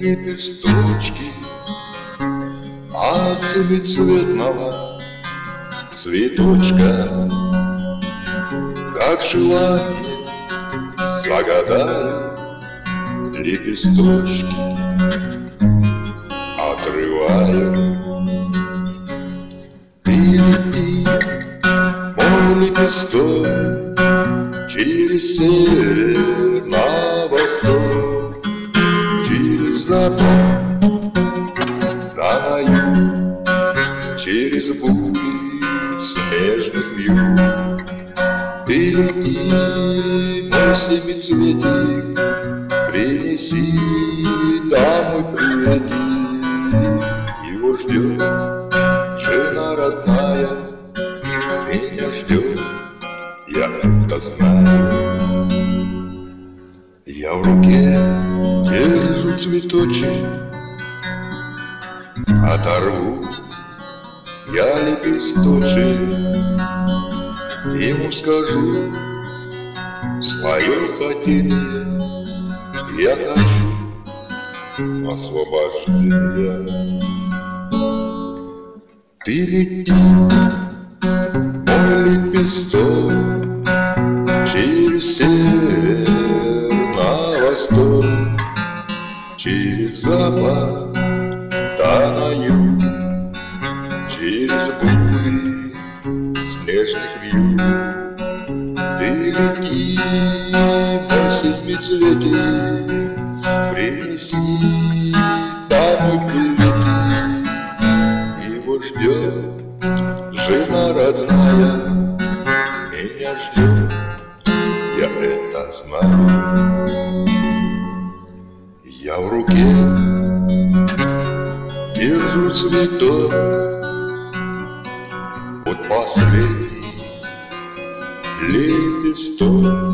лепесточки от семицветного цветочка, как желание загадали лепесточки, отрываю. Ты лети, мой лепесток, через север на восток, через запад на юг, через бури снежных вьюг. Ты лети, мой семицветик, принеси домой приветик. Его ждет жена родная, меня ждет, я это знаю. Я в руке держу цветочек, оторву я лепесточек, ему скажу свое хотение. Я хочу освобождения. Ты лети, мой лепесток, через север на восток, через запад да на юг, через бури снежных вьюг. Ты лети, мой семицветик, принеси домой приветик. Его ждет жена родная, меня ждет, я это знаю. Я в руке держу цветок, вот последний лепесток.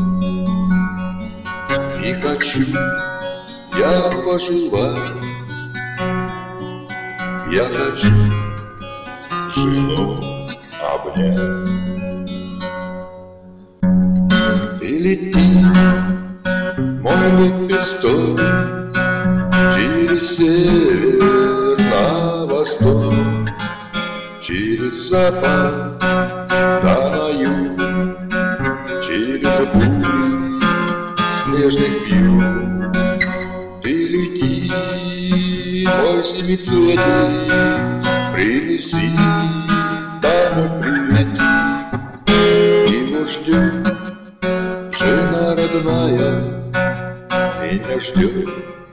И хочу я пожелать, я хочу жену обнять. Ты лети, мой лепесток, через север на восток, через запад да на юг, через бури снежных вьюг. Ты лети, мой семицветик, принеси домой приветик. Его ждет жена родная, меня ждет,